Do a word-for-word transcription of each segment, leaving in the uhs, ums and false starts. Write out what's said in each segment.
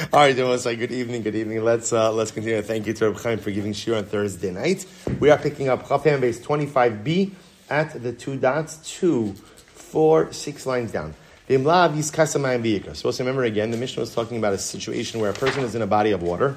All right, everyone. So good evening, good evening. Let's uh, let's continue. Thank you to Reb Chaim for giving shiur on Thursday night. We are picking up Chaf Ham base twenty-five b at the two dots, two, four, six lines down. So let's remember again, the Mishnah was talking about a situation where a person is in a body of water,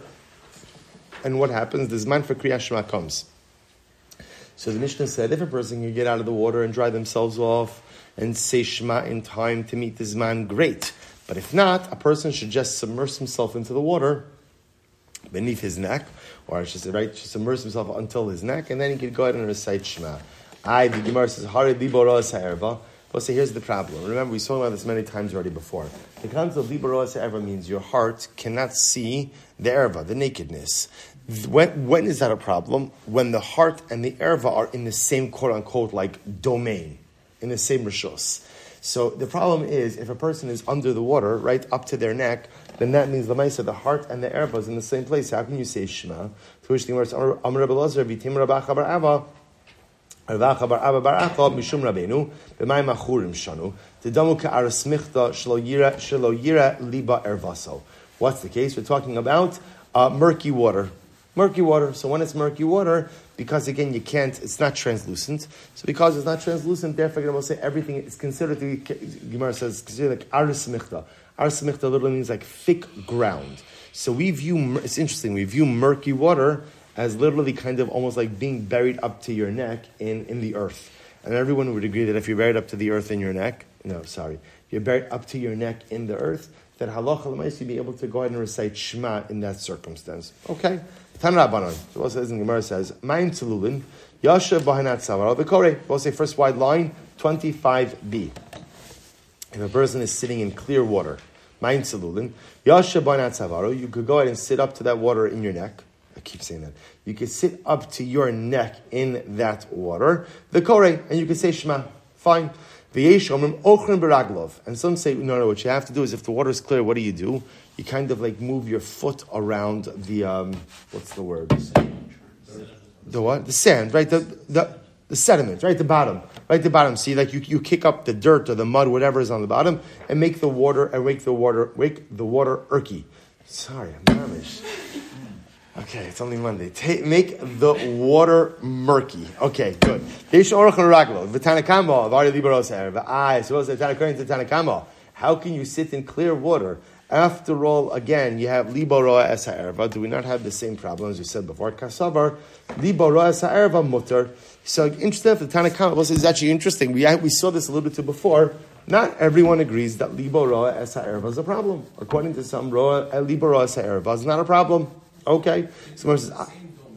and what happens? The Zman for Kriyas Shema comes. So the Mishnah said, if a person can get out of the water and dry themselves off and say Shema in time to meet the Zman, great. But if not, a person should just submerge himself into the water beneath his neck, or I should say, right, just submerge himself until his neck, and then he could go ahead and recite Shema. I, the Gemara says, Hari liboro ha'erva. We'll say, here's the problem. Remember, we spoke about this many times already before. The concept of liboro ha'erva means your heart cannot see the erva, the nakedness. When, when is that a problem? When the heart and the erva are in the same quote-unquote like domain, in the same rishos. So the problem is, if a person is under the water, right up to their neck, then that means Lamaisa, the heart and the erva is in the same place. How can you say Shema? To which the Gemara says, Amar Rabbi Elazar, Vitim Rabacha bar Ava, Rabacha bar Ava bar Acha, Mishum Rabbeinu, B'mayim Achurim Shanu, T'damu Ka'aras Michta, Shelo Yira, Shelo Yira Liba Ervaso. What's the case? We're talking about uh, murky water. Murky water. So when it's murky water, because again you can't, it's not translucent. So because it's not translucent, therefore Gemara will say everything is considered to be. Gemara says considered like aris michta. Aris michta literally means like thick ground. So we view, it's interesting. We view murky water as literally kind of almost like being buried up to your neck in, in the earth. And everyone would agree that if you're buried up to the earth in your neck, no, sorry, if you're buried up to your neck in the earth, then halacha l'mayis you'd be able to go ahead and recite Shema in that circumstance. Okay. Tan Rabbanon. So what says in Gemara says, Ma'im Tzilulin, Yasha Bahanat Savaro V'Korei. We'll say first wide line, twenty-five b. If a person is sitting in clear water, Ma'im Tzilulin, Yasha Bahanat Savaro, you could go ahead and sit up to that water in your neck. I keep saying that. You could sit up to your neck in that water, V'Korei, and you could say Shema. Fine. And some say, no, no, what you have to do is if the water is clear, what do you do? You kind of like move your foot around the, um, what's the word? The what? The sand, right? The, the the sediment, right? The bottom, right? The bottom. See, like you, you kick up the dirt or the mud, whatever is on the bottom, and make the water, and make the water, make the water irky. Sorry, I'm mamish. Okay, it's only Monday. Take, make the water murky. Okay, good. How can you sit in clear water? After all, again, you have libo roa es ha'erva. Do we not have the same problem as we said before? Kasavar, libo roa es ha'erva mutter. So, interesting, the Tanakama is actually interesting. We we saw this a little bit too before. Not everyone agrees that libo roa es ha'erva is a problem. According to some, roa, libo roa es ha'erva is not a problem. Okay, someone says, ah.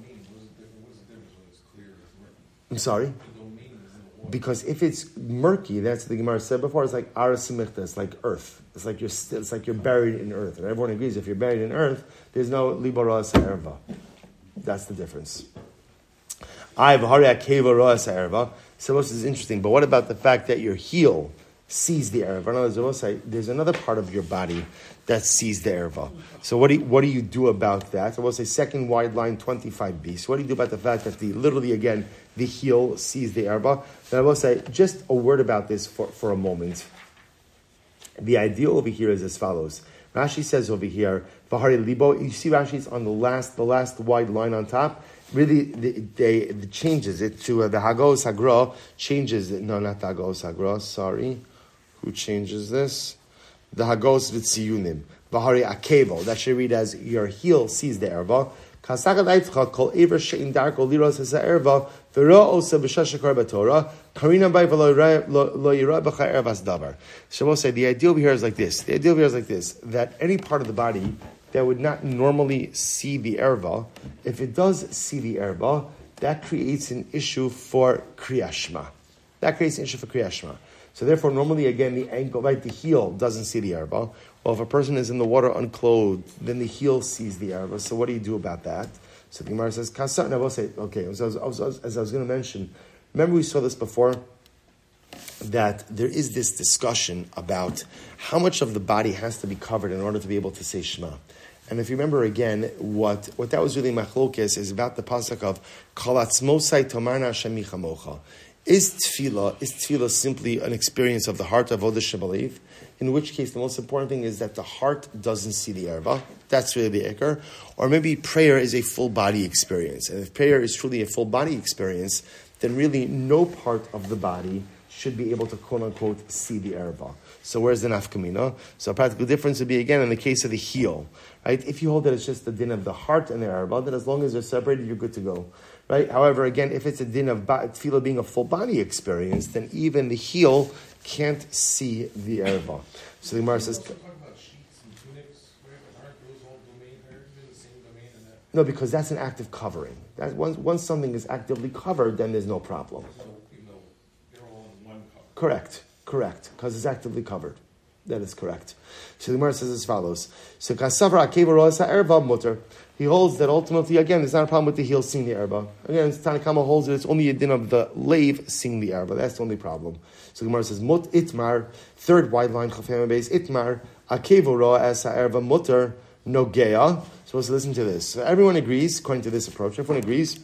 I'm sorry? Because if it's murky, that's what the Gemara said before, it's like arasimichta, it's like earth. It's like you're still, it's like you're buried in earth. And everyone agrees if you're buried in earth, there's no libara sa'erva. That's the difference. I v'hari akeva roa sa'erva. So this is interesting, but what about the fact that your heel sees the erva? In other words, say there's another part of your body that sees the erva. So what do you, what do you do about that? I will say second wide line twenty-five b. So what do you do about the fact that the literally again the heel sees the erva? Then I will say just a word about this for, for a moment. The idea over here is as follows. Rashi says over here, V'hari libo. You see Rashi's on the last the last wide line on top. Really, they it changes it to uh, the Hagos Hagra changes it. No, not the Hagos Hagra. Sorry. Who changes this? The Hagos V'tziyunim. V'hari akevo. That should read as your heel sees the erva. Kasaka da'itcha kol ever she'in darko liros hasa erva v'ro osa b'shashakar b'torah karina bay v'lo yira b'cha ervas davar. So we'll say the idea over here is like this. The idea over here is like this. That any part of the body that would not normally see the erva, if it does see the erva, that creates an issue for Kriyas Shema. That creates an issue for Kriyas Shema. So therefore, normally, again, the ankle, right, the heel doesn't see the erva. Well, if a person is in the water unclothed, then the heel sees the erva. So what do you do about that? So the Gemara says, Kasa, and I will say, okay, as I was, as I was, as I was going to mention, remember we saw this before? That there is this discussion about how much of the body has to be covered in order to be able to say Shema. And if you remember again, what, what that was really machlokes is about the pasuk of Kol atzmosai tomarna Hashem michamocha. Is tefillah, is tefillah simply an experience of the heart of Odah Shebalev? In which case, the most important thing is that the heart doesn't see the erva. That's really the ikar. Or maybe prayer is a full body experience. And if prayer is truly a full body experience, then really no part of the body should be able to quote unquote see the erva. So where's the nafkamina? So a practical difference would be again in the case of the heel, right? If you hold that it's just the din of the heart and the erva, then as long as they're separated, you're good to go, right? However, again, if it's a din of ba- tefillah being a full body experience, then even the heel can't see the erva. So the Gemara says. No, because that's an active covering. That once once something is actively covered, then there's no problem. So, even though they're all in one cover. Correct, correct, because it's actively covered. That is correct. So the Gemara says as follows: So kasavra akeva roas ha'erva mutter. He holds that ultimately, again, there's not a problem with the heel seeing the erva. Again, Tanakama holds that it's only a din of the lave seeing the erva. That's the only problem. So the Gemara says mut itmar, third wide line chafema base itmar akeva roas ha'erva mutter nogea. So let's listen to this. So everyone agrees, according to this approach, everyone agrees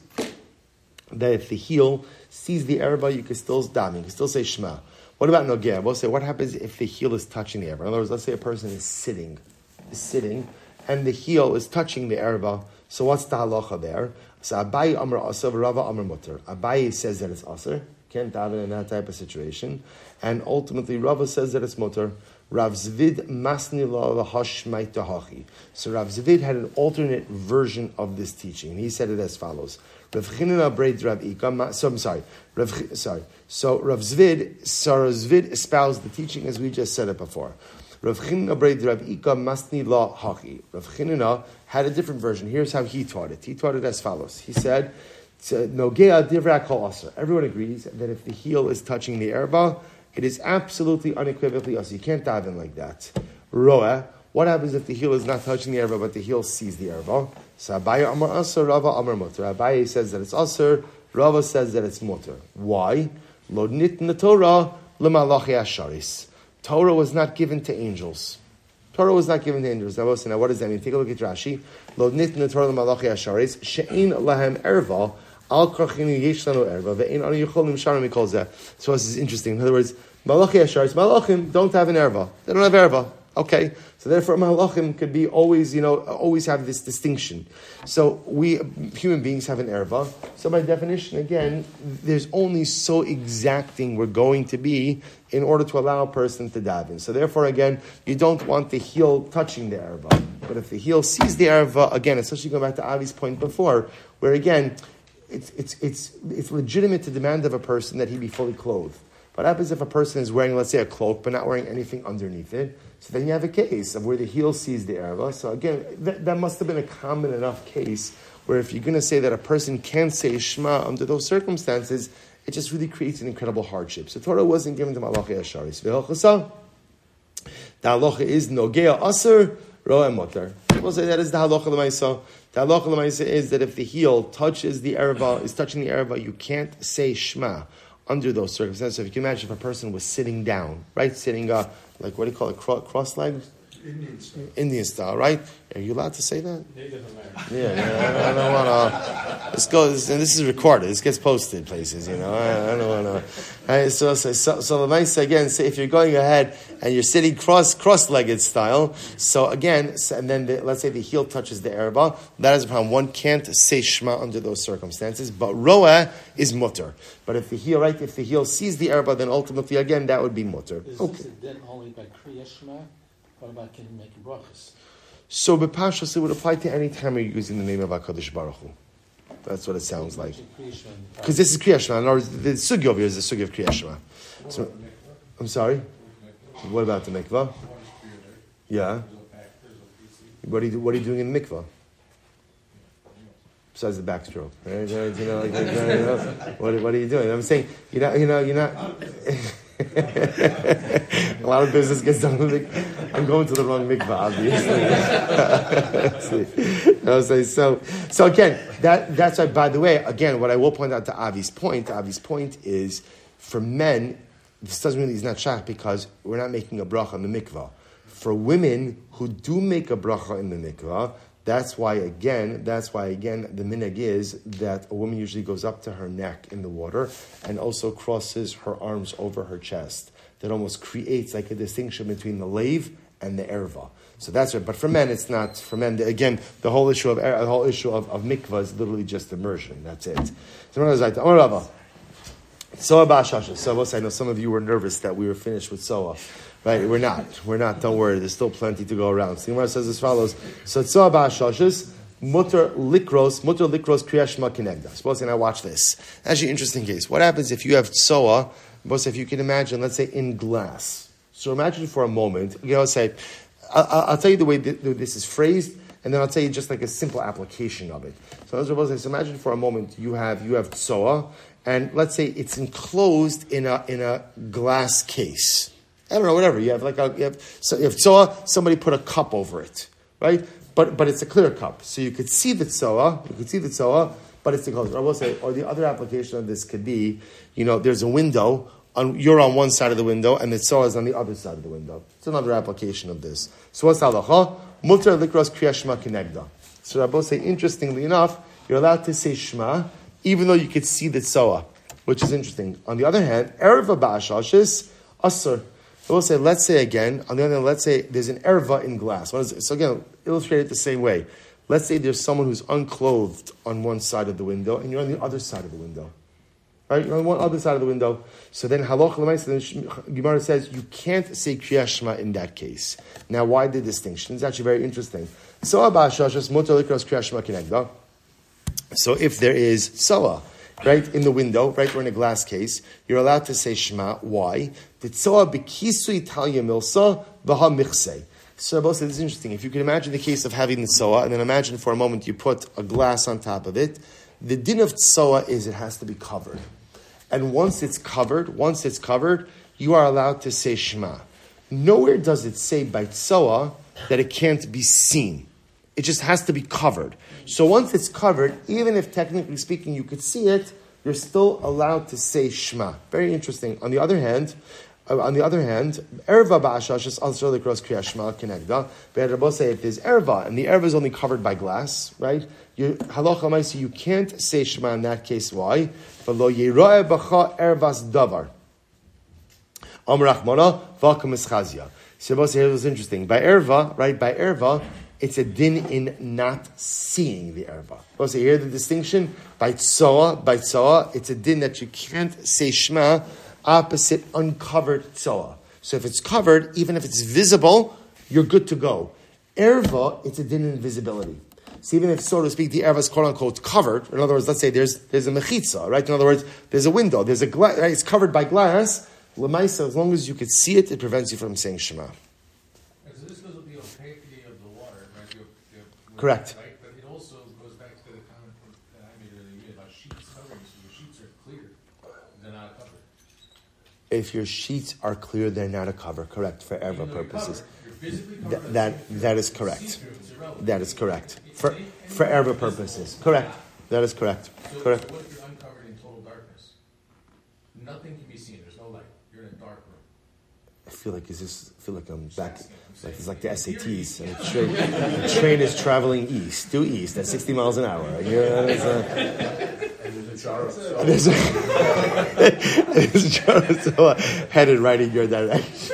that if the heel sees the erva, you can still daven, you can still say Shema. What about nogea? We'll say, what happens if the heel is touching the erva? In other words, let's say a person is sitting, is sitting, and the heel is touching the erva. So what's the halacha there? So Abaye Amar Aser, Rava Amar Mutter. Abaye says that it's Aser, can't daven in that type of situation, and ultimately Rava says that it's Mutter. Rav Zvid masni la hashmai tahachi. So Rav Zvid had an alternate version of this teaching. He said it as follows: Rav Chinina braid Rav Ika. So I'm sorry, Rav, sorry. So Rav Zvid, so Rav Zvid espoused the teaching as we just said it before. Rav Chinina braid Rav Ika masni la hachi. Rav Chinina had a different version. Here's how he taught it. He taught it as follows. He said, "Nogea divra kol aser." Everyone agrees that if the heel is touching the erva, it is absolutely unequivocally us. You can't dive in like that. Roa, what happens if the heel is not touching the erva, but the heel sees the erva? So Abaye Amar Aser, Rava Amar Mutter. Abaye says that it's Aser, Rava says that it's Mutter. Why? Lo nitna Torah lemalachi asharis. Torah was not given to angels. Torah was not given to angels. Now, now what does that mean? Take a look at Rashi. Lo nitna Torah lemalachi asharis. She'in lahem erva. Al krachinu yesh lanu erva ve'in anu yicholim sharim mikol zeh. So this is interesting. In other words, malachi asharis, malachim don't have an erva. They don't have erva. Okay, so therefore malachim could be always, you know, always have this distinction. So we human beings have an erva. So by definition, again, there's only so exacting we're going to be in order to allow a person to daven. So therefore, again, you don't want the heel touching the erva. But if the heel sees the erva, again, especially going back to Avi's point before, where again, It's it's it's it's legitimate to demand of a person that he be fully clothed. What happens if a person is wearing, let's say, a cloak, but not wearing anything underneath it? So then you have a case of where the heel sees the erva. So again, that, that must have been a common enough case where if you're going to say that a person can't say Shema under those circumstances, it just really creates an incredible hardship. So Torah wasn't given to Malachi Asharis. The halacha is Nogea Aser, Roa Motar. We'll say that is the halacha l'maisa. The halacha l'maisa is that if the heel touches the erva, is touching the erva, you can't say Shema under those circumstances. So if you can imagine if a person was sitting down, right, sitting, uh, like what do you call it, Cro- cross-legged? Indian style. Indian style, right? Are you allowed to say that? Native American. Yeah, yeah, I don't want to. This goes, and this is recorded. This gets posted places, you know. I, I don't want to. So, so, so, so the mice again say if you're going ahead and you're sitting cross cross-legged style. So again, so, and then the, let's say the heel touches the erba. That is a problem. One can't say Shema under those circumstances. But roa is mutter. But if the heel, right, if the heel sees the erba, then ultimately again that would be mutter. Is Okay. this then only by Kriya Shema? What about can you make brachas? So b'pashas it would apply to any time you're using the name of HaKadosh Baruch Hu. That's what it sounds like. Because this is Kriya Shema. In other words, the sugi over here is the sugi of Kriya Shema. So, I'm sorry? What about the mikvah? Yeah. What are you, what are you doing in the mikvah? Besides the backstroke, right? You know, like, you know, what, what are you doing? I'm saying, you know, you know, you're not. A lot of business gets done with it. I'm going to the wrong mikvah, obviously. No, so, so, so again, that that's why. By the way, again, what I will point out to Avi's point, Avi's point is for men. This doesn't really is not shach because we're not making a bracha in the mikvah. For women who do make a bracha in the mikvah, that's why again, that's why again, the minhag is that a woman usually goes up to her neck in the water and also crosses her arms over her chest. That almost creates like a distinction between the lave and the erva. So that's right. But for men, it's not. For men, again, the whole issue of the whole issue of, of mikvah is literally just immersion. That's it. So Soa ba'ashasha. So I know some of you were nervous that we were finished with Soa. Right? We're not. We're not. Don't worry. There's still plenty to go around. So the Gemara says as follows. So Soa ba'ashashas. Mutter likros, mutter likros kriyashma kinegda. Suppose, and I watch this. Actually, interesting case. What happens if you have tsoa? Suppose if you can imagine, let's say in glass. So imagine for a moment. You know, say, I'll, I'll tell you the way this is phrased, and then I'll tell you just like a simple application of it. So suppose, so imagine for a moment you have you have tsoa, and let's say it's enclosed in a in a glass case. I don't know, whatever. You have like a you have so you have tsoa. Somebody put a cup over it, right? But but it's a clear cup, so you could see the tzoa, you could see the tzoa, but it's enclosed. I will say, or the other application of this could be, you know, there's a window, on, you're on one side of the window, and the tzoa is on the other side of the window. It's another application of this. So what's halacha? Mutar likros kriya shema kinegda. So Rabbi say, interestingly enough, you're allowed to say shema, even though you could see the tzoa, which is interesting. On the other hand, erva ba'ashashis asur. So we'll say, let's say again, on the other hand, let's say there's an erva in glass. What is it? So again, illustrate it the same way. Let's say there's someone who's unclothed on one side of the window, and you're on the other side of the window. Right? You're on one other side of the window. So then halach l'maisa, Gemara says, you can't say Kriya Shema in that case. Now, why the distinction? It's actually very interesting. So if there is tzoa, right, in the window, right, or in a glass case, you're allowed to say Shema. Why? The tzoa b'kisui talya milsa v'ha michsei. So this is interesting. If you can imagine the case of having the tzoa, and then imagine for a moment you put a glass on top of it, the din of tzoa is it has to be covered. And once it's covered, once it's covered, you are allowed to say Shema. Nowhere does it say by tzoa that it can't be seen. It just has to be covered. So once it's covered, even if technically speaking you could see it, you're still allowed to say Shema. Very interesting. On the other hand, uh, on the other hand, erva ba'ashash is also across kriya Shema kinegda. But Rabbi say if there's erva and the erva is only covered by glass, right? You halacha ma'isi, you can't say Shema in that case. Why? V'lo yira'eh b'cha ervas davar. Amar Rachmana v'akam eschazia. So Rabbi say it was interesting. By erva, right? By erva, it's a din in not seeing the erva. So you hear the distinction? By tzoa, by tzoa, it's a din that you can't say Shema opposite uncovered tzoa. So if it's covered, even if it's visible, you're good to go. Erva, it's a din in visibility. So even if, so to speak, the erva is quote unquote covered, in other words, let's say there's there's a mechitza, right? In other words, there's a window, there's a glass, right? It's covered by glass. Lemaisa, as long as you could see it, it prevents you from saying Shema. Correct. Right? But it also goes back to the comment that I made earlier about sheets covering. So your sheets are clear, they're not a cover. If your sheets are clear, they're not a cover. Correct, for erva purposes. You're covered, Th- that that is correct. That is correct. For for erva purposes. Correct. That is correct. So Correct. what if you're uncovered in total darkness? Nothing can be seen. There's no light. You're in a dark room. I feel like is this. I feel like I'm back. Like it's like the S A Ts, and the train, the train is traveling east, due east at sixty miles an hour. You know, there's a, there's a, there's a Charles headed right in your direction.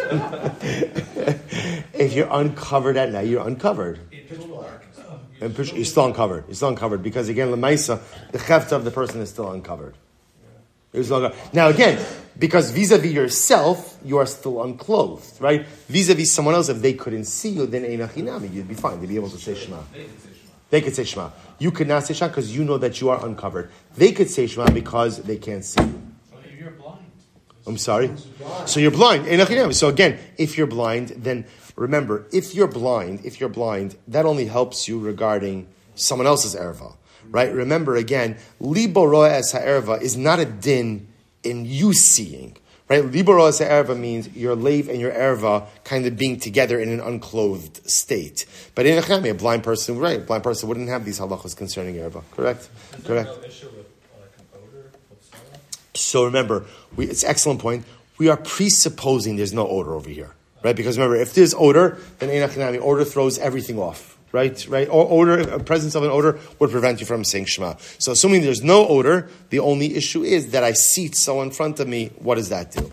If you're uncovered at night, you're uncovered. And push, you're still uncovered. You're still uncovered because again, lemaisa, the chefta of the person is still uncovered. Now again, because vis-a-vis yourself, you are still unclothed, right? Vis-a-vis someone else, if they couldn't see you, then einachinami, you'd be fine. They'd be able to say Shema. They could say Shema. You could not say Shema because you know that you are uncovered. They could say Shema because they can't see you. So you're blind. I'm sorry? So you're blind. Einachinami. So again, if you're blind, then remember, if you're blind, if you're blind, that only helps you regarding someone else's erva. Right? Remember again, libo roa es ha'erva is not a din in you seeing. Right? Libo roa es ha'erva means your lave and your erva kind of being together in an unclothed state. But in a a blind person, right? A blind person wouldn't have these halachas concerning erva. Correct? Is there Correct. no issue with like an odor with tzoa? So remember, we, it's an excellent point. We are presupposing there's no odor over here. Right? Because remember, if there's odor, then einachinami, odor throws everything off. Right, right. Or odor, a presence of an odor would prevent you from saying Shema. So, assuming there's no odor, the only issue is that I see so in front of me. What does that do?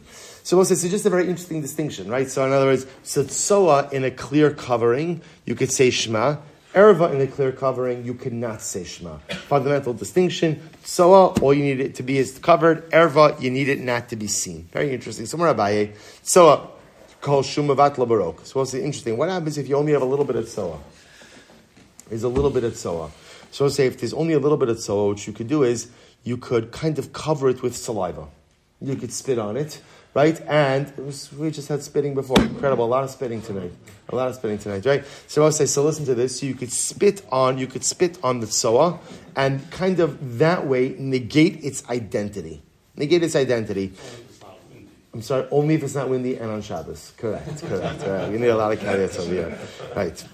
So we'll say, so just a very interesting distinction, right? So in other words, so tsoa in a clear covering, you could say Shema. Erva in a clear covering, you cannot say Shema. Fundamental distinction. Tsoa, all you need it to be is covered. Erva, you need it not to be seen. Very interesting. So more Abaye. Tsoa, called Shumavat Labarok. So we'll say, interesting. What happens if you only have a little bit of tsoa? There's a little bit of tsoa. So we'll say, if there's only a little bit of tsoa, what you could do is, you could kind of cover it with saliva. You could spit on it. Right? And it was, we just had spitting before. Incredible. A lot of spitting tonight. A lot of spitting tonight, right? So I'll say, so listen to this. So you could spit on, you could spit on the tsoa and kind of that way negate its identity. Negate its identity. I'm sorry, only if it's not windy and on Shabbos. Correct, correct. Right. We need a lot of caveats over here. Right.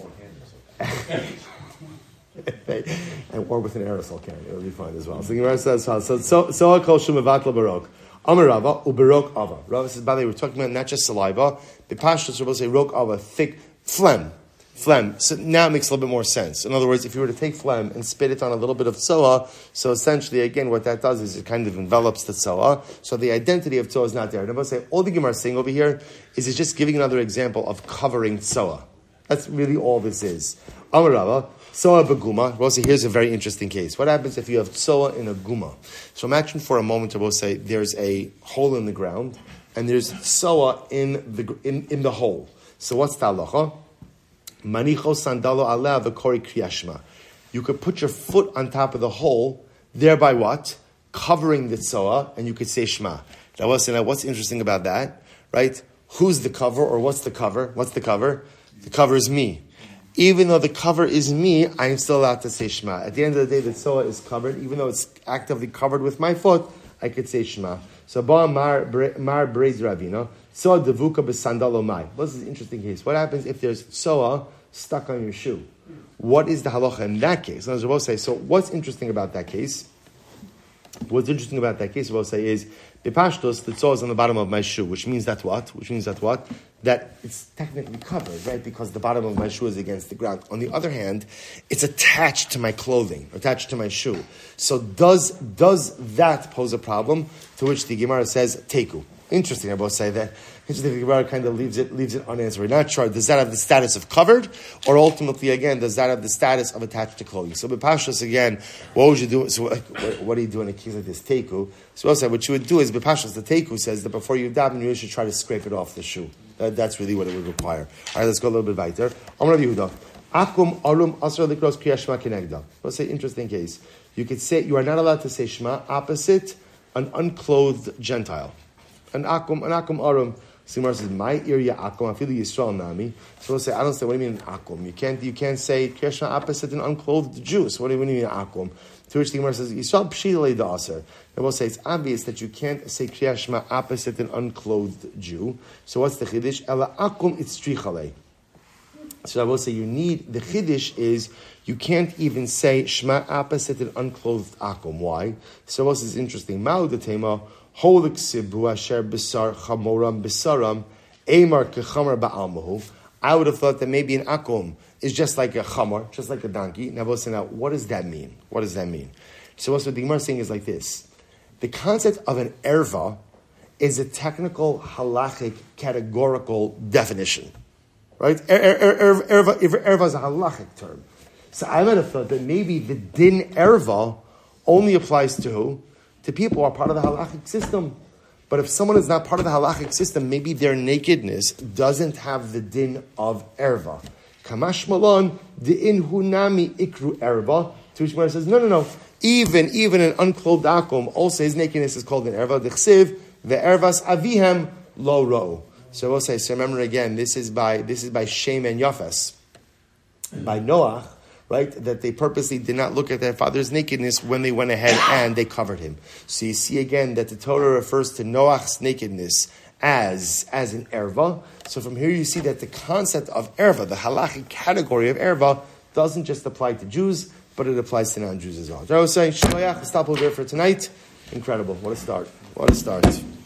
And or with an aerosol can. It would be fine as well. So the Gemara says, so so so I call Shumavat Barok. Amar Rava, uberok ava. Rava says, by the way, we're talking about not just saliva. The pashtus will say rok ava, thick phlegm, phlegm. So now it makes a little bit more sense. In other words, if you were to take phlegm and spit it on a little bit of tsoa, so essentially, again, what that does is it kind of envelops the tsoa. So the identity of tsoa is not there. And I will say, all the Gemara is saying over here is it's just giving another example of covering tsoa. That's really all this is. Amar Rava. Tsoa beguma. We'll say here's a very interesting case. What happens if you have tsoa in a guma? So imagine for a moment, we'll say there's a hole in the ground and there's tsoa in the in, in the hole. So what's the halacha? Manicho sandalo aleh v'kori kriyashma. You could put your foot on top of the hole, thereby what? Covering the tsoa, and you could say shema. Now, what's, now, what's interesting about that, right? Who's the cover, or what's the cover? What's the cover? The cover is me. Even though the cover is me, I'm still allowed to say Shema. At the end of the day, the tsoa is covered. Even though it's actively covered with my foot, I could say Shema. So, ba mar mar breiz ravina, tsoa devuka b'sandalo mai. This is an interesting case. What happens if there's tsoa stuck on your shoe? What is the halacha in that case? And as we'll say, so what's interesting about that case? What's interesting about that case, we'll say, is the pashtos, the tsoa is on the bottom of my shoe, which means that what? Which means that what? That it's technically covered, right? Because the bottom of my shoe is against the ground. On the other hand, it's attached to my clothing, attached to my shoe. So does does that pose a problem? To which the Gemara says, teku. Interesting, I both say that. Interesting, the Gemara kind of leaves it leaves it unanswered. We're not sure. Does that have the status of covered? Or ultimately, again, does that have the status of attached to clothing? So, B'Pashtos, again, what would you do? So, what, what do you do in a case like this? Teku. So, also, what you would do is, B'Pashtos, the Teku says that before you daven, you should try to scrape it off the shoe. That, that's really what it would require. All right, let's go a little bit weiter. Amar Rav Yehuda. Akum arum asra likros kriya shema kenegda. Let's say interesting case. You could say you are not allowed to say shema opposite an unclothed Gentile. An akum, an akum arum. Simar says, "My area akum. I feel the Yisrael nami." So we'll say, "I don't say. What do you mean akum? You can't. You can't say kriya shema opposite an unclothed Jew. So what do you mean akum?" To which the Gemara says, Yisrael pshilei da aser. And we'll say it's obvious that you can't say Kriya Shema opposite an unclothed Jew. So what's the chiddush? Ela akum itzrichalei. So I will say you need, the chiddush is you can't even say Shema opposite an unclothed akum. Why? So what is interesting? Ma'u detema holik sibu asher besar chamoram besaram emar kechamar ba'almahu. I would have thought that maybe an akum is just like a chamor, just like a donkey. Now, now, what does that mean? What does that mean? So what the Gemara is saying is like this. The concept of an erva is a technical, halachic, categorical definition. Right? Er, er, er, erva, erva is a halachic term. So I might have thought that maybe the din erva only applies to who? To people who are part of the halachic system. But if someone is not part of the halachic system, maybe their nakedness doesn't have the din of erva. Kamash malon de'in hunami ikru erva. To which Gemara says, no, no, no. Even even an unclothed akum, also his nakedness is called an erva. D'chsiv ve'ervas avihem lo ro. So we'll say. So remember again, this is by this is by Shem and Yafes, by Noach, right? That they purposely did not look at their father's nakedness when they went ahead and they covered him. So you see again that the Torah refers to Noach's nakedness as as an erva. So from here you see that the concept of erva, the halachic category of erva, doesn't just apply to Jews, but it applies to non-Jews as well. I was saying, Shloyach, stop over there for tonight. Incredible. What a start. What a start.